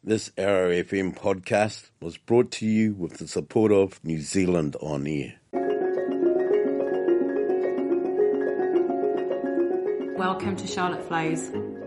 This RFM podcast was brought to you with the support of New Zealand On Air. Welcome to Charlotte Flows.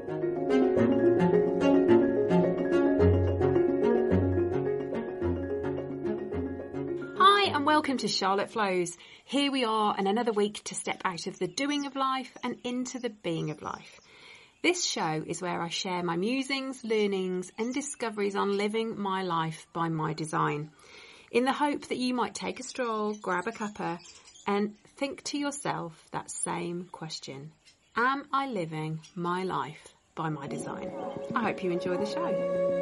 Hi and welcome to Charlotte Flows. Here we are in another week to step out of the doing of life and into the being of life. This show is where I share my musings, learnings and discoveries on living my life by my design, in the hope that you might take a stroll, grab a cuppa and think to yourself that same question. Am I living my life by my design? I hope you enjoy the show.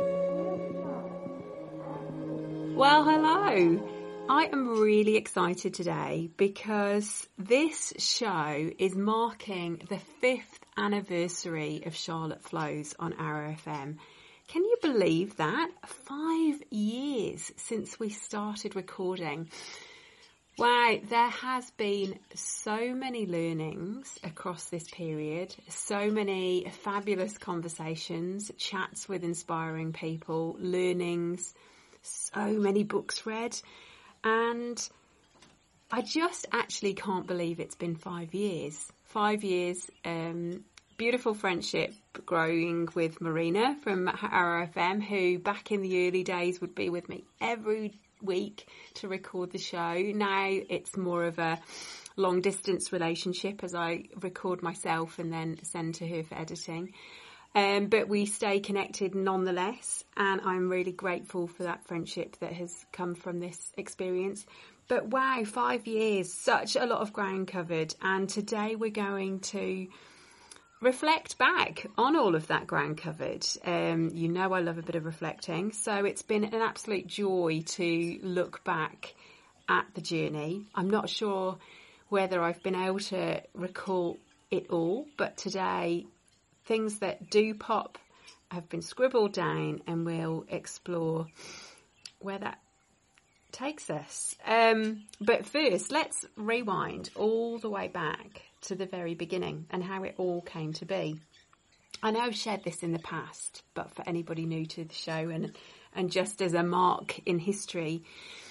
Well, hello. I am really excited today because this show is marking the 5th anniversary of Charlotte Flows on Arrow FM. Can you believe that? 5 years since we started recording. Wow, there has been so many learnings across this period, so many fabulous conversations, chats with inspiring people, learnings, so many books read, and I just actually can't believe it's been 5 years. 5 years, beautiful friendship growing with Marina from Arrow FM, who back in the early days would be with me every week to record the show. Now it's more of a long distance relationship as I record myself and then send to her for editing. But we stay connected nonetheless, and I'm really grateful for that friendship that has come from this experience. But wow, 5 years, such a lot of ground covered, and today we're going to reflect back on all of that ground covered. You know I love a bit of reflecting, so it's been an absolute joy to look back at the journey. I'm not sure whether I've been able to recall it all, but today things that do pop have been scribbled down and we'll explore where that takes us. But first, let's rewind all the way back to the very beginning and how it all came to be. I know I've shared this in the past, but for anybody new to the show and just as a mark in history,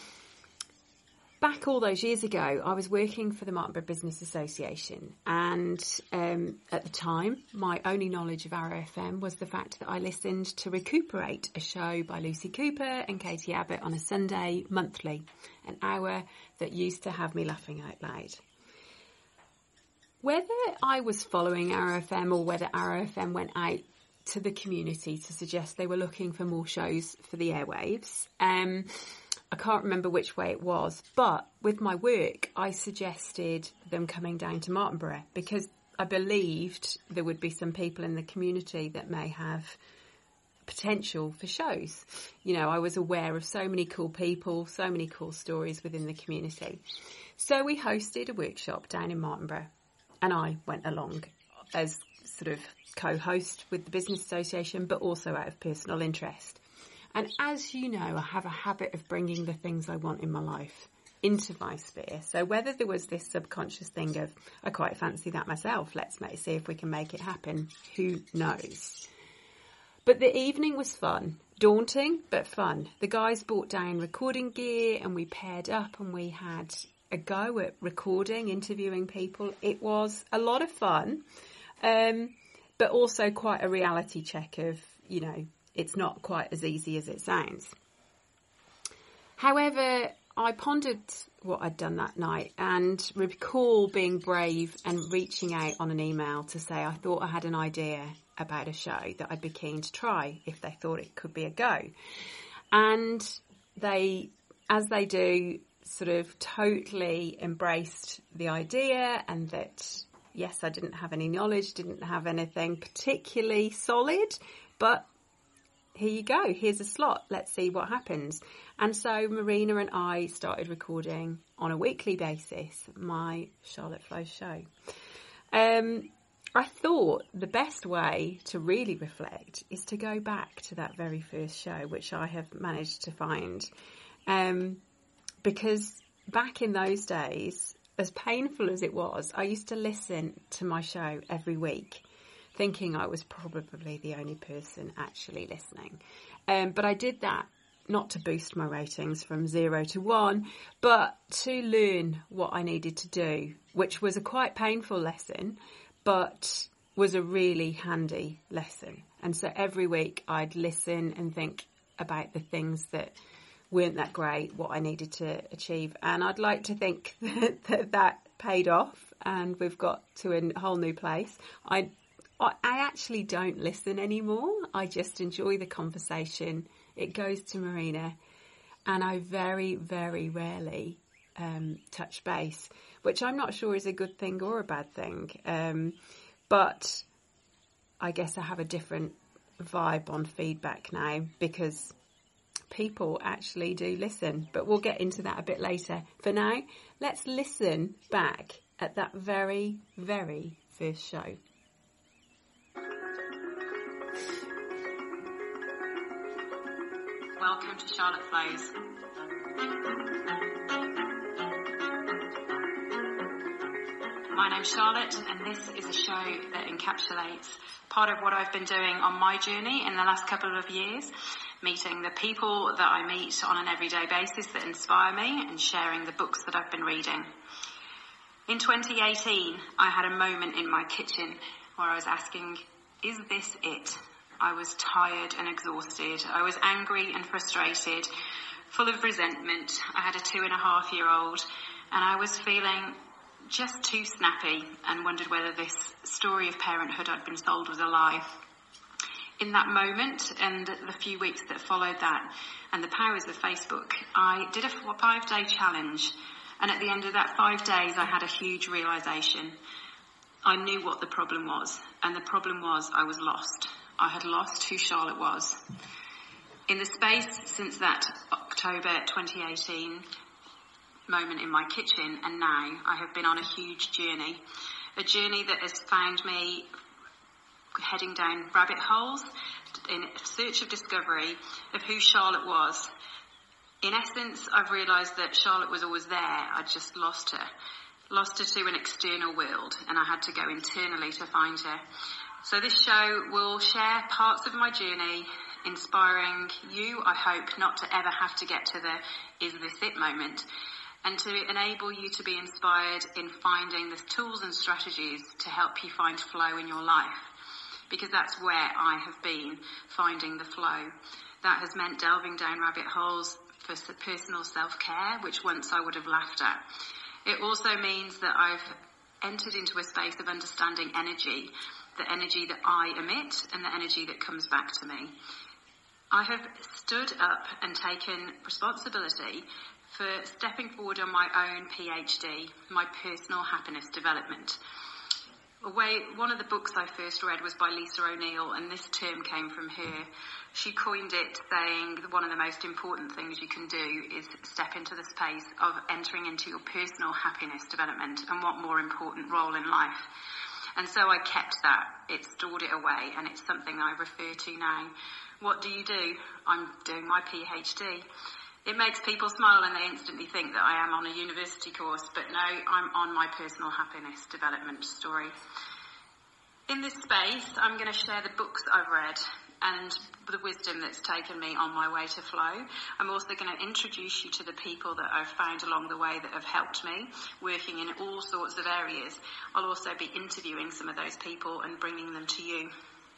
back all those years ago, I was working for the Martinborough Business Association, and at the time, my only knowledge of Arrow FM was the fact that I listened to Recuperate, a show by Lucy Cooper and Katie Abbott on a Sunday monthly, an hour that used to have me laughing out loud. Whether I was following Arrow FM or whether Arrow FM went out to the community to suggest they were looking for more shows for the airwaves, I can't remember which way it was, but with my work, I suggested them coming down to Martinborough because I believed there would be some people in the community that may have potential for shows. You know, I was aware of so many cool people, so many cool stories within the community. So we hosted a workshop down in Martinborough, and I went along as sort of co-host with the Business Association, but also out of personal interest. And as you know, I have a habit of bringing the things I want in my life into my sphere. So whether there was this subconscious thing of, I quite fancy that myself, let's see if we can make it happen, who knows. But the evening was fun, daunting, but fun. The guys brought down recording gear and we paired up and we had a go at recording, interviewing people. It was a lot of fun, but also quite a reality check of, you know, it's not quite as easy as it sounds. However, I pondered what I'd done that night and recall being brave and reaching out on an email to say I thought I had an idea about a show that I'd be keen to try if they thought it could be a go. And they, as they do, sort of totally embraced the idea and that, yes, I didn't have any knowledge, didn't have anything particularly solid, but here you go, here's a slot, let's see what happens. And so Marina and I started recording on a weekly basis my Charlotte Flows show. I thought the best way to really reflect is to go back to that very first show, which I have managed to find. Because back in those days, as painful as it was, I used to listen to my show every week, thinking I was probably the only person actually listening. But I did that not to boost my ratings from 0 to 1, but to learn what I needed to do, which was a quite painful lesson, but was a really handy lesson. And so every week I'd listen and think about the things that weren't that great, what I needed to achieve. And I'd like to think that paid off and we've got to a whole new place. I actually don't listen anymore. I just enjoy the conversation. It goes to Marina, and I very, very rarely touch base, which I'm not sure is a good thing or a bad thing. But I guess I have a different vibe on feedback now because people actually do listen. But we'll get into that a bit later. For now, let's listen back at that very, very first show. Welcome to Charlotte Flows. My name's Charlotte, and this is a show that encapsulates part of what I've been doing on my journey in the last couple of years, meeting the people that I meet on an everyday basis that inspire me and sharing the books that I've been reading. In 2018, I had a moment in my kitchen where I was asking, is this it? I was tired and exhausted. I was angry and frustrated, full of resentment. I had a 2.5-year-old, and I was feeling just too snappy and wondered whether this story of parenthood I'd been sold was a lie. In that moment and the few weeks that followed that and the powers of Facebook, I did a 5-day challenge. And at the end of that 5 days, I had a huge realisation. I knew what the problem was, and the problem was I was lost. I had lost who Charlotte was. In the space since that October 2018 moment in my kitchen and now, I have been on a huge journey. A journey that has found me heading down rabbit holes in search of discovery of who Charlotte was. In essence, I've realised that Charlotte was always there. I'd just lost her to an external world, and I had to go internally to find her. So this show will share parts of my journey, inspiring you, I hope, not to ever have to get to the is this it moment, and to enable you to be inspired in finding the tools and strategies to help you find flow in your life. Because that's where I have been, finding the flow. That has meant delving down rabbit holes for personal self-care, which once I would have laughed at. It also means that I've entered into a space of understanding energy, the energy that I emit and the energy that comes back to me. I have stood up and taken responsibility for stepping forward on my own PhD, my personal happiness development. One of the books I first read was by Lisa O'Neill, and this term came from her. She coined it saying that one of the most important things you can do is step into the space of entering into your personal happiness development, and what more important role in life. And so I kept that. It stored it away, and it's something I refer to now. What do you do? I'm doing my PhD. It makes people smile and they instantly think that I am on a university course, but no, I'm on my personal happiness development story. In this space, I'm going to share the books I've read and the wisdom that's taken me on my way to flow. I'm also going to introduce you to the people that I've found along the way that have helped me, working in all sorts of areas. I'll also be interviewing some of those people and bringing them to you.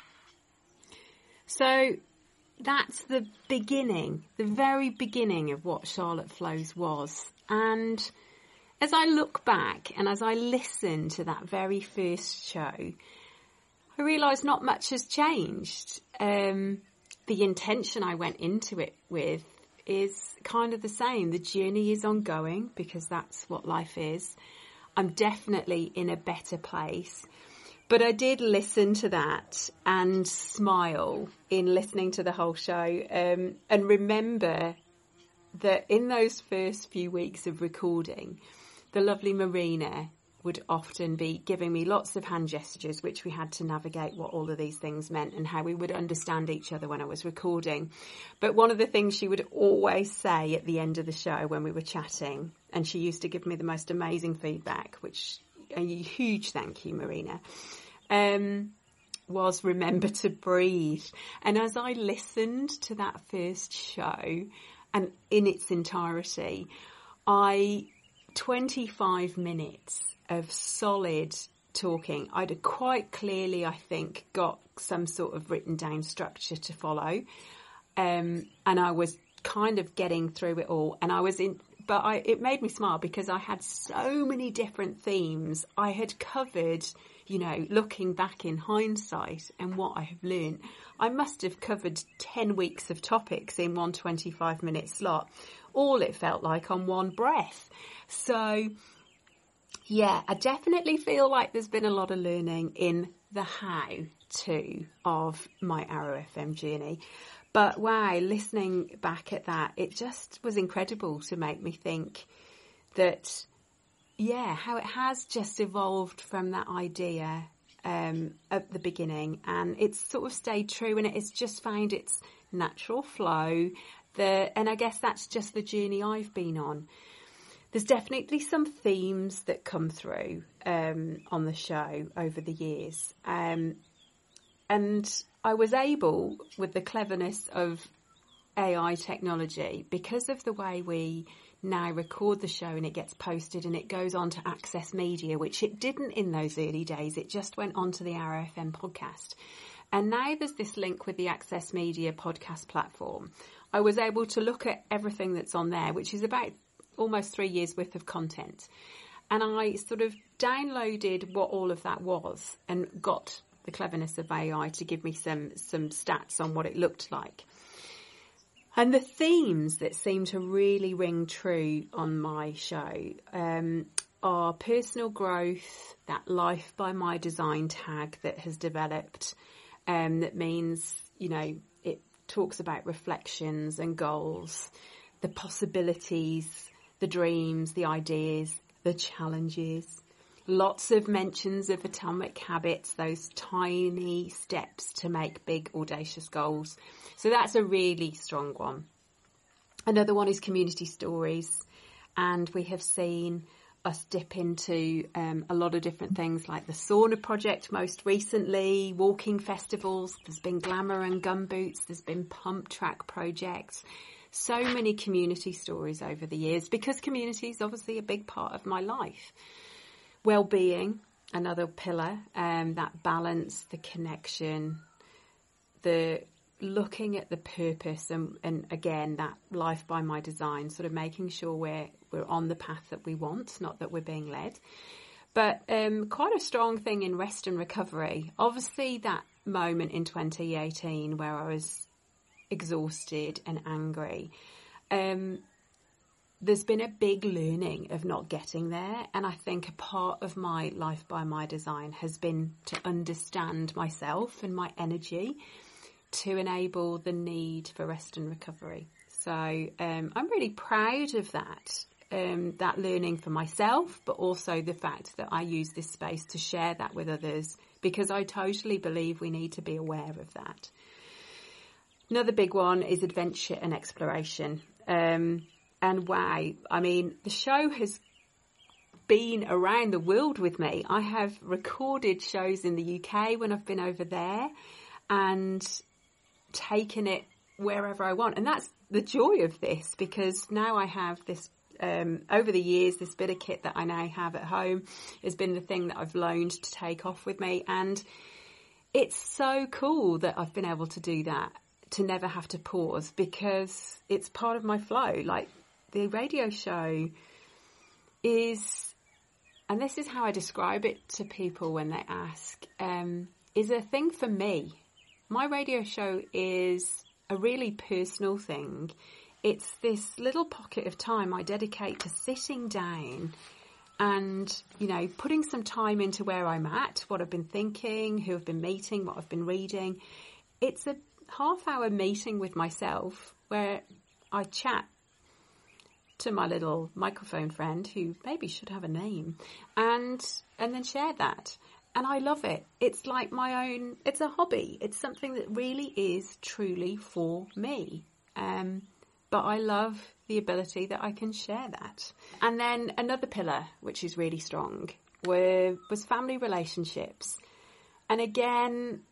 So that's the beginning, the very beginning of what Charlotte Flows was. And as I look back and as I listen to that very first show, I realised not much has changed. The intention I went into it with is kind of the same. The journey is ongoing because that's what life is. I'm definitely in a better place. But I did listen to that and smile in listening to the whole show, and remember that in those first few weeks of recording, the lovely Marina would often be giving me lots of hand gestures, which we had to navigate what all of these things meant and how we would understand each other when I was recording. But one of the things she would always say at the end of the show when we were chatting, and she used to give me the most amazing feedback, which a huge thank you, Marina. was Remember to Breathe. And as I listened to that first show and in its entirety, 25 minutes of solid talking. I'd quite clearly, I think, got some sort of written down structure to follow. And I was kind of getting through it all. And it made me smile because I had so many different themes I had covered, looking back in hindsight and what I have learned. I must have covered 10 weeks of topics in one 25-minute slot. All it felt like on one breath. So, yeah, I definitely feel like there's been a lot of learning in the how-to of my Arrow FM journey. But wow, listening back at that, it just was incredible to make me think that, how it has just evolved from that idea at the beginning, and it's sort of stayed true, and it's just found its natural flow. And I guess that's just the journey I've been on. There's definitely some themes that come through on the show over the years. And I was able, with the cleverness of AI technology, because of the way we now record the show and it gets posted and it goes on to Access Media, which it didn't in those early days. It just went onto the Arrow FM podcast. And now there's this link with the Access Media podcast platform. I was able to look at everything that's on there, which is about almost 3 years worth of content. And I sort of downloaded what all of that was and got the cleverness of AI to give me some stats on what it looked like. And the themes that seem to really ring true on my show are personal growth, that Life by My Design tag that has developed, that means, it talks about reflections and goals, the possibilities, the dreams, the ideas, the challenges. Lots of mentions of atomic habits, those tiny steps to make big, audacious goals. So that's a really strong one. Another one is community stories. And we have seen us dip into a lot of different things like the Sauna Project most recently, walking festivals. There's been Glamour and Gumboots. There's been Pump Track projects. So many community stories over the years because community is obviously a big part of my life. Well-being, another pillar, that balance, the connection, the looking at the purpose and again, that Life by My Design, sort of making sure we're on the path that we want, not that we're being led. But quite a strong thing in rest and recovery. Obviously, that moment in 2018 where I was exhausted and angry, there's been a big learning of not getting there. And I think a part of my Life by My Design has been to understand myself and my energy to enable the need for rest and recovery. So I'm really proud of that learning for myself, but also the fact that I use this space to share that with others, because I totally believe we need to be aware of that. Another big one is adventure and exploration. And wow, I mean, the show has been around the world with me. I have recorded shows in the UK when I've been over there and taken it wherever I want. And that's the joy of this, because now I have this, over the years, this bit of kit that I now have at home has been the thing that I've loaned to take off with me. And it's so cool that I've been able to do that, to never have to pause, because it's part of my flow. Like, the radio show is, and this is how I describe it to people when they ask, is a thing for me. My radio show is a really personal thing. It's this little pocket of time I dedicate to sitting down and, putting some time into where I'm at, what I've been thinking, who I've been meeting, what I've been reading. It's a half-hour meeting with myself where I chat to my little microphone friend, who maybe should have a name, and then share that. And I love it. It's like it's a hobby. It's something that really is truly for me. But I love the ability that I can share that. And then another pillar, which is really strong, was family relationships. And again,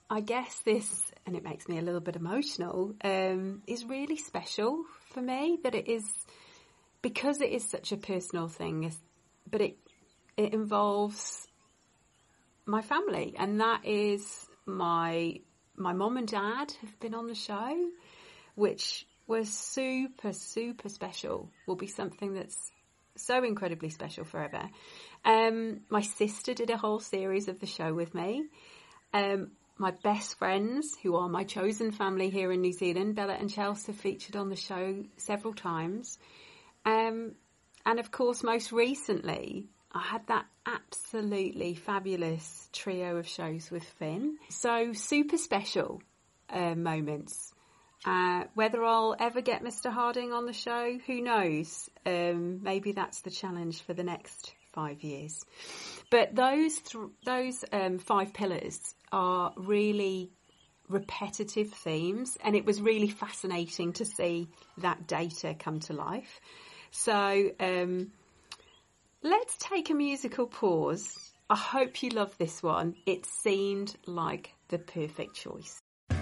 I guess this, and it makes me a little bit emotional, is really special for me, that it is, because it is such a personal thing, but it involves my family, and that is my mum and dad have been on the show, which was super, super special, will be something that's so incredibly special forever. My sister did a whole series of the show with me. My best friends, who are my chosen family here in New Zealand, Bella and Chelsea, featured on the show several times. And of course, most recently, I had that absolutely fabulous trio of shows with Finn. So super special moments. Whether I'll ever get Mr. Harding on the show, who knows? Maybe that's the challenge for the next 5 years. But those 5 pillars are really repetitive themes, and it was really fascinating to see that data come to life. So let's take a musical pause. I hope you love this one. It seemed like the perfect choice.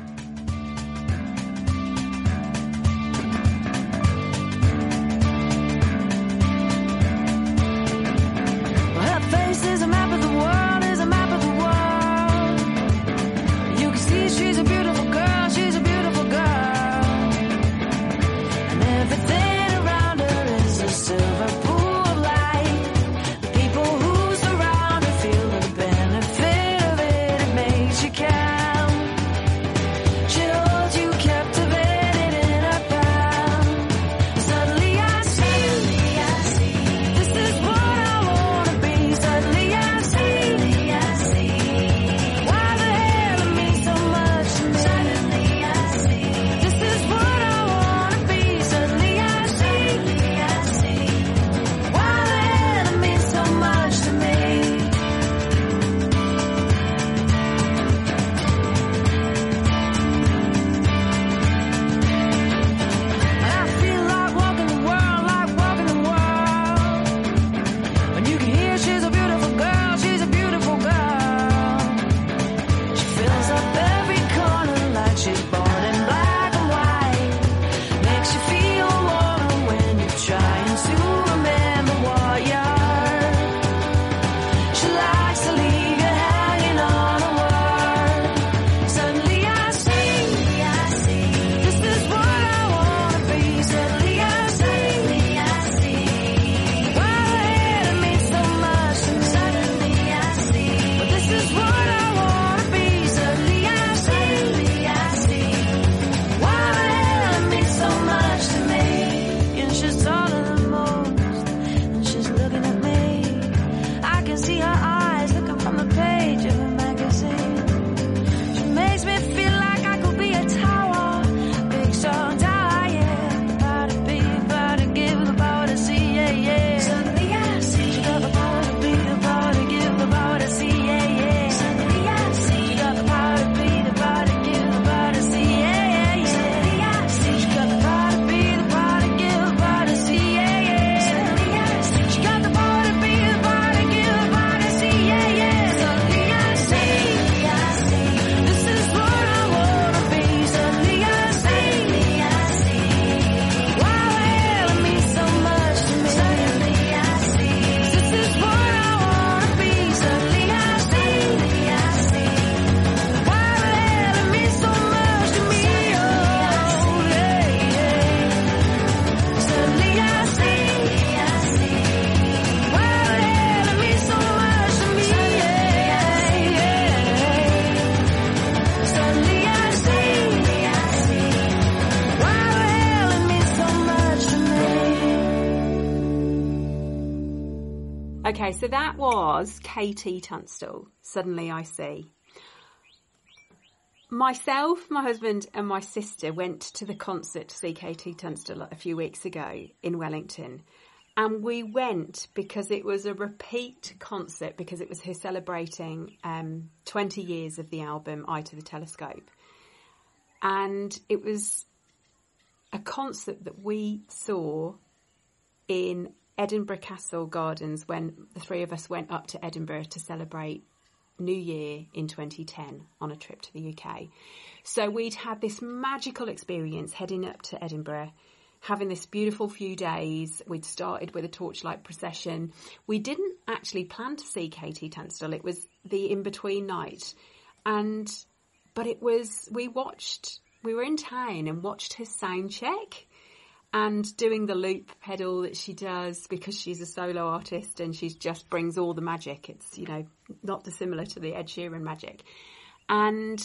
Is a map of the world, is a map of the world. You can see she's a beautiful girl, she's a beautiful girl. And everything around her is a silver pool of light. The people who surround her feel the benefit of it, it makes you count. She holds you captivated in her palm. Suddenly I see, this is what I wanna be. Suddenly I see why the hell it means so much to me. Suddenly I see this is what I wanna be. Suddenly I see why the hell it means so much to me. And I feel like walking the world, like walking the world. And you can hear she's a beautiful girl, she's a beautiful girl. She fills up every corner like she's born in black and white. Makes you feel warmer when you're trying to remember what you're. She likes to leave you hanging on a word. Suddenly I see, this is what I wanna be. Suddenly I see why the hell it means so much to me. Suddenly I see, but this is what I wanna be. Suddenly I see why the hell it means so much to me. And she's taller than most, and she's looking at me. I can see her eyes looking from the page of a magazine. She makes me feel like I could be a tower, big strong tower, yeah. The power to be, the power to give, the power to see, yeah. Suddenly I see she got the power to be, the power to give, the power to see, yeah. Suddenly I see she got the power to be, the power to give, the power to see, yeah. Suddenly I see she got the power to be, the power to give, the power to see, yeah. Suddenly I see she got the power to be, the power to give, the power to see, yeah. Suddenly I see this is what I wanna be. Suddenly I see why the hell it means so much to me. Suddenly I see this is what I wanna be. Suddenly I see why the hell it means so much to me. Oh, yeah. Suddenly I see why the hell it means so much to me. Suddenly I see why the hell it means so much to me. Okay, so that was KT Tunstall, Suddenly I See. Myself, my husband and my sister went to the concert to see KT Tunstall a few weeks ago in Wellington. And we went because it was a repeat concert, because it was her celebrating 20 years of the album Eye to the Telescope. And it was a concert that we saw in Edinburgh Castle Gardens when the three of us went up to Edinburgh to celebrate New Year in 2010 on a trip to the UK. So we'd had this magical experience heading up to Edinburgh, having this beautiful few days. We'd started with a torchlight procession. We didn't actually plan to see Katie Tunstall. It was the in-between night. But it was, we were in town and watched her sound check and doing the loop pedal that she does, because she's a solo artist and she just brings all the magic. It's, you know, not dissimilar to the Ed Sheeran magic. And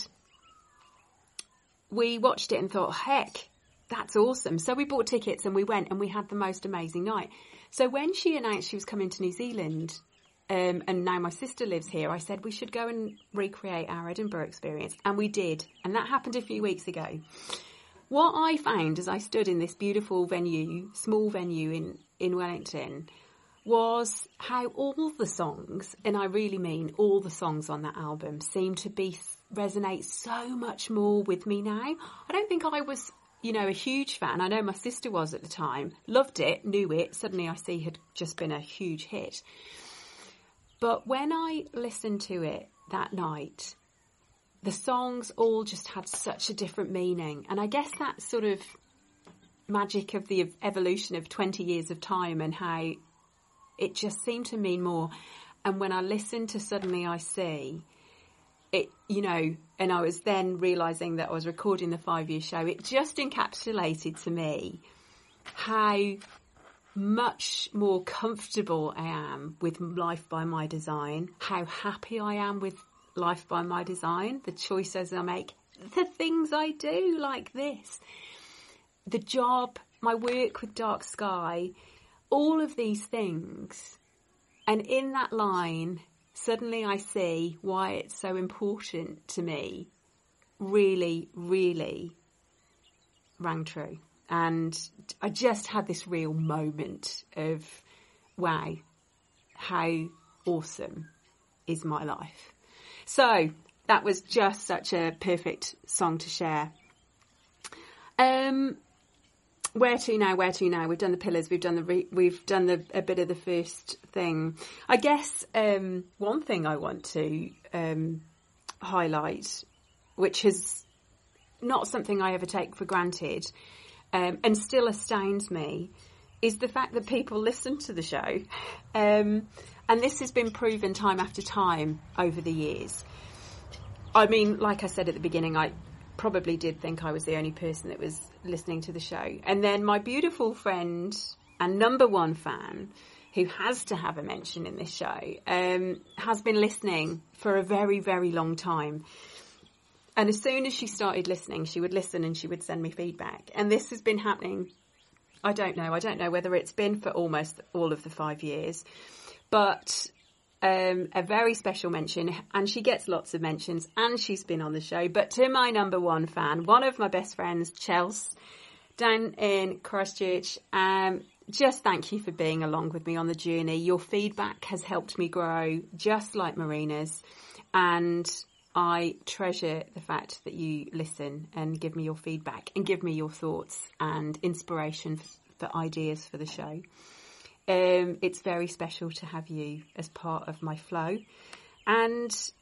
we watched it and thought, heck, that's awesome. So we bought tickets and we went and we had the most amazing night. So when she announced she was coming to New Zealand, and now my sister lives here, I said we should go and recreate our Edinburgh experience. And we did. And that happened a few weeks ago. What I found as I stood in this beautiful venue, small venue in Wellington, was how all the songs, and I really mean all the songs on that album, seem to resonate so much more with me now. I don't think I was, you know, a huge fan. I know my sister was at the time, loved it, knew it. Suddenly I See had just been a huge hit. But when I listened to it that night, the songs all just had such a different meaning. And I guess that sort of magic of the evolution of 20 years of time and how it just seemed to mean more. And when I listened to Suddenly I See, it, you know, and I was then realising that I was recording the 5-year show, it just encapsulated to me how much more comfortable I am with Life by My Design, how happy I am with Life by My Design, the choices I make, the things I do like this, the job, my work with Dark Sky, all of these things. And in that line, Suddenly I See why it's so important to me, really, really rang true. And I just had this real moment of, wow, how awesome is my life. So that was just such a perfect song to share. Where to now? We've done the pillars. We've done a bit of the first thing. I guess one thing I want to highlight, which is not something I ever take for granted, and still astounds me, is the fact that people listen to the show. And this has been proven time after time over the years. I mean, like I said at the beginning, I probably did think I was the only person that was listening to the show. And then my beautiful friend and number one fan, who has to have a mention in this show, has been listening for a very, very long time. And as soon as she started listening, she would listen and she would send me feedback. And this has been happening, I don't know whether it's been for almost all of the 5 years, but a very special mention, and she gets lots of mentions, and she's been on the show. But to my number one fan, one of my best friends, Chelsea, down in Christchurch, just thank you for being along with me on the journey. Your feedback has helped me grow, just like Marina's, and I treasure the fact that you listen and give me your feedback and give me your thoughts and inspiration for ideas for the show. It's very special to have you as part of my flow. And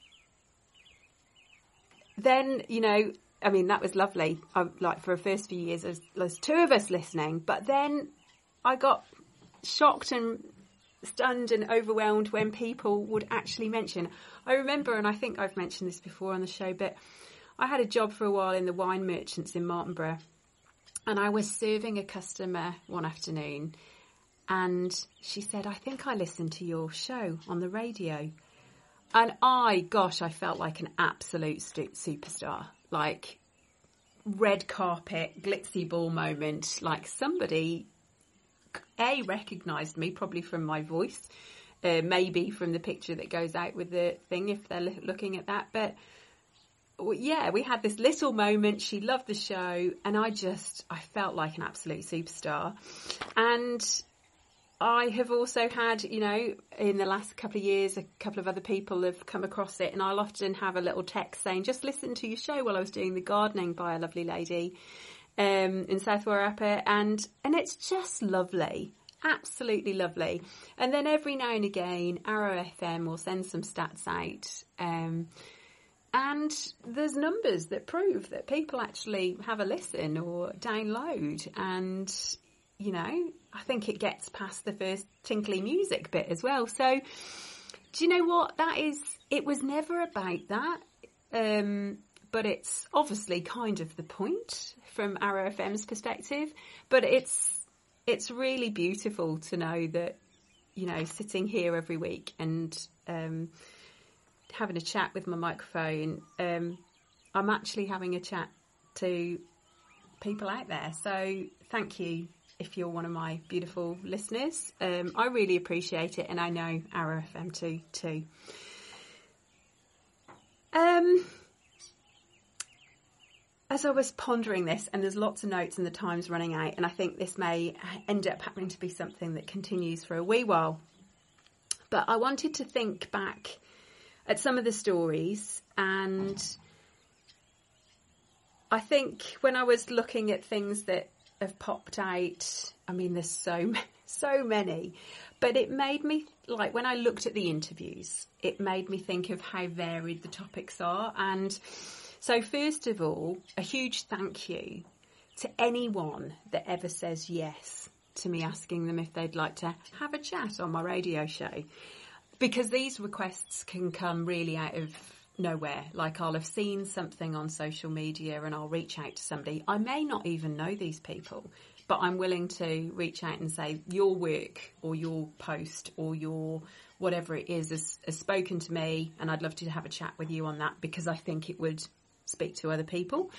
then, you know, I mean, that was lovely. Like for the first few years, there's two of us listening, but then I got shocked and stunned and overwhelmed when people would actually mention. I remember, and I think I've mentioned this before on the show, but I had a job for a while in the wine merchants in Martinborough, and I was serving a customer one afternoon, and she said, I think I listened to your show on the radio. And I felt like an absolute superstar, like red carpet, glitzy ball moment, like somebody recognised me, probably from my voice, maybe from the picture that goes out with the thing if they're looking at that. But yeah, we had this little moment. She loved the show, and I felt like an absolute superstar. And I have also had, you know, in the last couple of years, a couple of other people have come across it, and I'll often have a little text saying, just listen to your show while I was doing the gardening by a lovely lady in South Wairarapa, and it's just lovely. absolutely lovely. And then every now and again, Arrow FM will send some stats out. And there's numbers that prove that people actually have a listen or download. And, you know, I think it gets past the first tinkly music bit as well. So, do you know what? It was never about that. But it's obviously kind of the point from Arrow FM's perspective. But it's really beautiful to know that, you know, sitting here every week and having a chat with my microphone, I'm actually having a chat to people out there. So thank you if you're one of my beautiful listeners. I really appreciate it, and I know Arrow FM too. As I was pondering this, and there's lots of notes and the time's running out, and I think this may end up happening to be something that continues for a wee while. But I wanted to think back at some of the stories, and I think when I was looking at things that have popped out, I mean, there's so many, but it made me, like, when I looked at the interviews, it made me think of how varied the topics are. And so first of all, a huge thank you to anyone that ever says yes to me asking them if they'd like to have a chat on my radio show, because these requests can come really out of nowhere. Like, I'll have seen something on social media and I'll reach out to somebody. I may not even know these people, but I'm willing to reach out and say, your work or your post or your whatever it is has spoken to me, and I'd love to have a chat with you on that because I think it would speak to other people.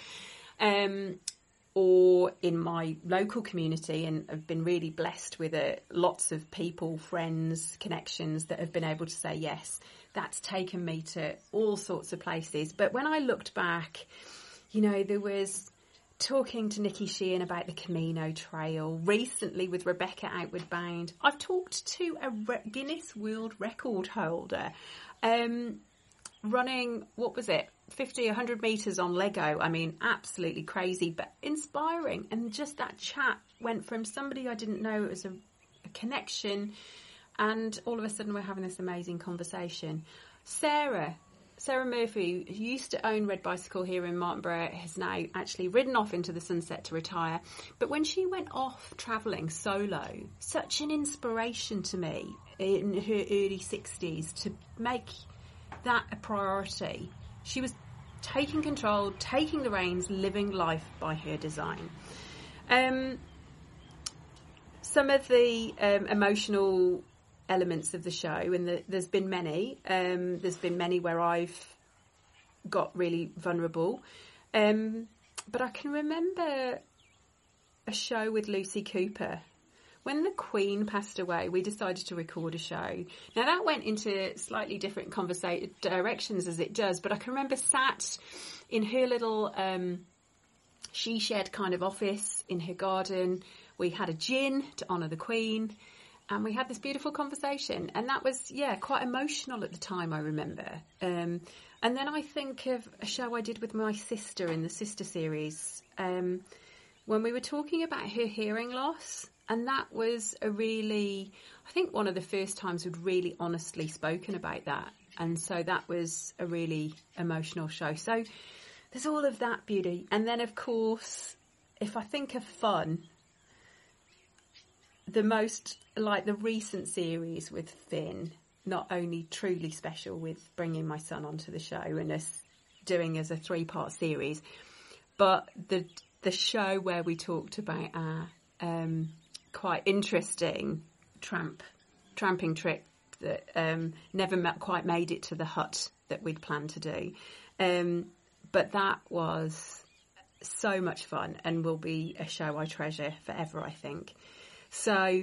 Or in my local community, and I've been really blessed with lots of people, friends, connections that have been able to say yes. That's taken me to all sorts of places. But when I looked back, you know, there was talking to Nikki Sheehan about the Camino Trail, recently with Rebecca Outward Bound. I've talked to a Guinness World Record holder running, what was it, 50, 100 metres on Lego. I mean, absolutely crazy, but inspiring. And just that chat went from somebody I didn't know, it was a connection, and all of a sudden we're having this amazing conversation. Sarah Murphy, who used to own Red Bicycle here in Martinborough, has now actually ridden off into the sunset to retire. But when she went off travelling solo, such an inspiration to me in her early 60s to make that a priority. She was taking control, taking the reins, living life by her design. Some of the emotional elements of the show, and there's been many. There's been many where I've got really vulnerable. But I can remember a show with Lucy Cooper. When the Queen passed away, we decided to record a show. Now, that went into slightly different directions as it does, but I can remember sat in her little she shed kind of office in her garden. We had a gin to honour the Queen, and we had this beautiful conversation. And that was, quite emotional at the time, I remember. And then I think of a show I did with my sister in the Sister series, when we were talking about her hearing loss. And that was I think one of the first times we'd really honestly spoken about that. And so that was a really emotional show. So there's all of that beauty. And then, of course, if I think of fun, the recent series with Finn, not only truly special with bringing my son onto the show and us doing as a 3-part series, but the show where we talked about our quite interesting tramping trip that never quite made it to the hut that we'd planned to do. But that was so much fun and will be a show I treasure forever, I think. So I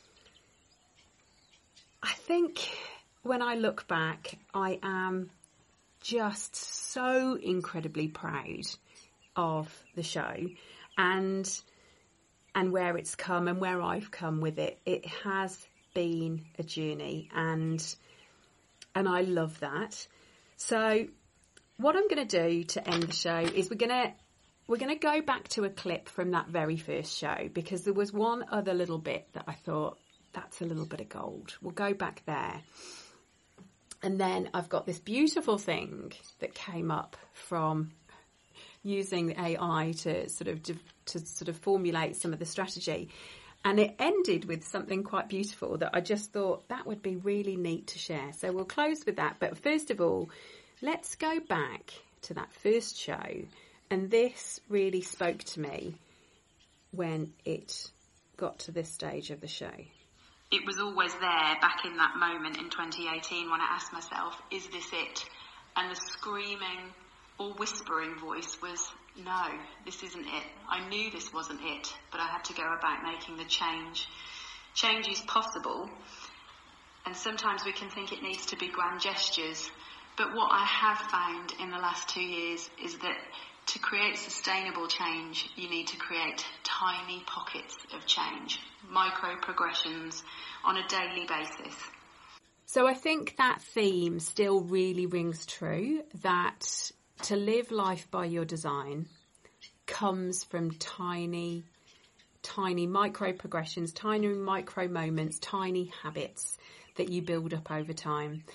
think when I look back, I am just so incredibly proud of the show and where it's come and where I've come with it. It has been a journey, and I love that. So what I'm going to do to end the show is we're we're going to go back to a clip from that very first show, because there was one other little bit that I thought, that's a little bit of gold. We'll go back there. And then I've got this beautiful thing that came up from using the AI to sort of formulate some of the strategy. And it ended with something quite beautiful that I just thought that would be really neat to share. So we'll close with that. But first of all, let's go back to that first show. And this really spoke to me when it got to this stage of the show. It was always there back in that moment in 2018 when I asked myself, is this it? And the screaming or whispering voice was, no, this isn't it. I knew this wasn't it, but I had to go about making the change. Change is possible, and sometimes we can think it needs to be grand gestures. But what I have found in the last 2 years is that to create sustainable change, you need to create tiny pockets of change, micro progressions on a daily basis. So I think that theme still really rings true, that to live life by your design comes from tiny micro progressions, tiny micro moments, tiny habits that you build up over time.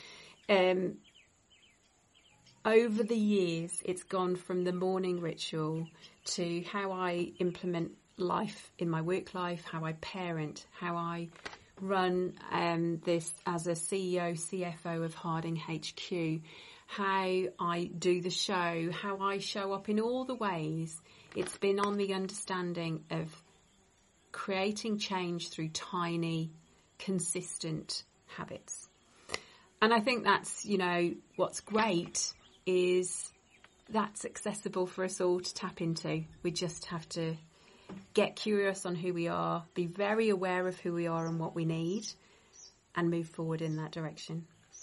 Over the years, it's gone from the morning ritual to how I implement life in my work life, how I parent, how I run this as a CEO, CFO of Harding HQ, how I do the show, how I show up in all the ways. It's been on the understanding of creating change through tiny, consistent habits. And I think that's, what's great is that's accessible for us all to tap into. We just have to get curious on who we are, be very aware of who we are and what we need, and move forward in that direction.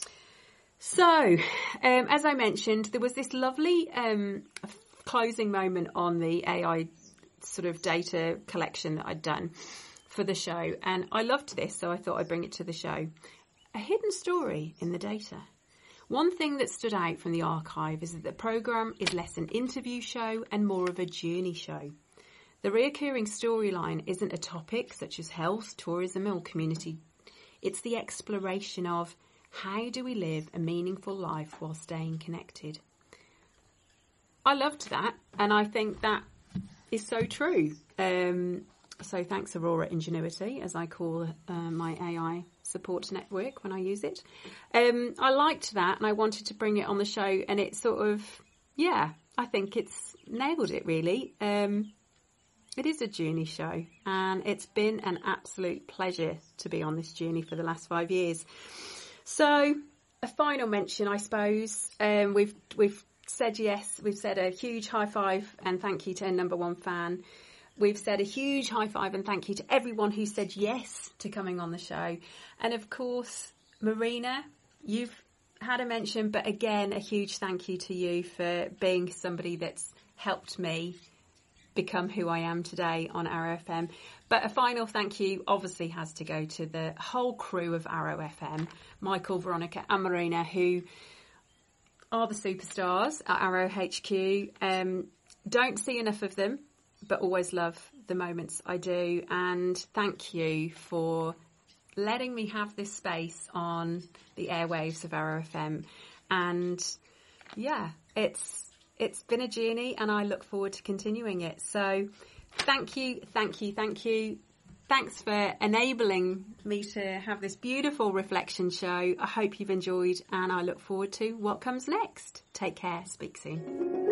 So, as I mentioned, there was this lovely closing moment on the AI sort of data collection that I'd done for the show, and I loved this, so I thought I'd bring it to the show. A hidden story in the data. One thing that stood out from the archive is that the programme is less an interview show and more of a journey show. The reoccurring storyline isn't a topic such as health, tourism or community. It's the exploration of how do we live a meaningful life while staying connected. I loved that, and I think that is so true. So thanks, Aurora Ingenuity, as I call my AI support network when I use it. I liked that, and I wanted to bring it on the show, and it sort of, I think it's nailed it really. It is a journey show, and it's been an absolute pleasure to be on this journey for the last 5 years. So a final mention, I suppose. We've said yes. We've said a huge high five and thank you to our number one fan. We've said a huge high five and thank you to everyone who said yes to coming on the show. And of course, Marina, you've had a mention, but again, a huge thank you to you for being somebody that's helped me become who I am today on Arrow FM. But a final thank you obviously has to go to the whole crew of Arrow FM, Michael, Veronica and Marina, who are the superstars at Arrow HQ. Don't see enough of them, but always love the moments I do. And thank you for letting me have this space on the airwaves of Arrow FM. And it's been a journey, and I look forward to continuing it. So thank you. Thanks for enabling me to have this beautiful reflection show. I hope you've enjoyed, and I look forward to what comes next. Take care. Speak soon.